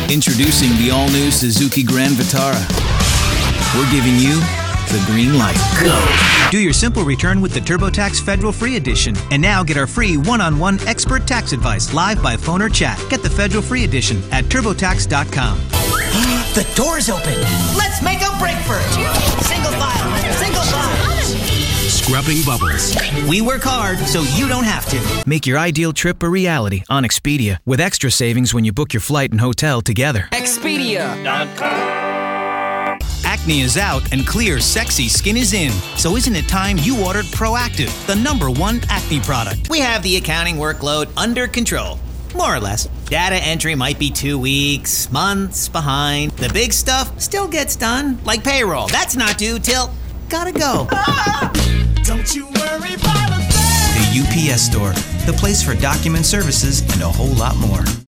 Introducing the all-new Suzuki Grand Vitara. We're giving you the green light. Go! Do your simple return with the TurboTax Federal Free Edition. And now get our free one-on-one expert tax advice live by phone or chat. Get the Federal Free Edition at TurboTax.com. The door's open. Let's make a break for it. Single file. Single file. Scrubbing bubbles. We work hard so you don't have to. Make your ideal trip a reality on Expedia with extra savings when you book your flight and hotel together. Expedia.com. Acne is out and clear, sexy skin is in. So isn't it time you ordered Proactive, the #1 acne product? We have the accounting workload under control. More or less. Data entry might be 2 weeks, months behind. The big stuff still gets done, like payroll. That's not due till gotta go. Don't you worry about a thing. The UPS Store, the place for document services and a whole lot more.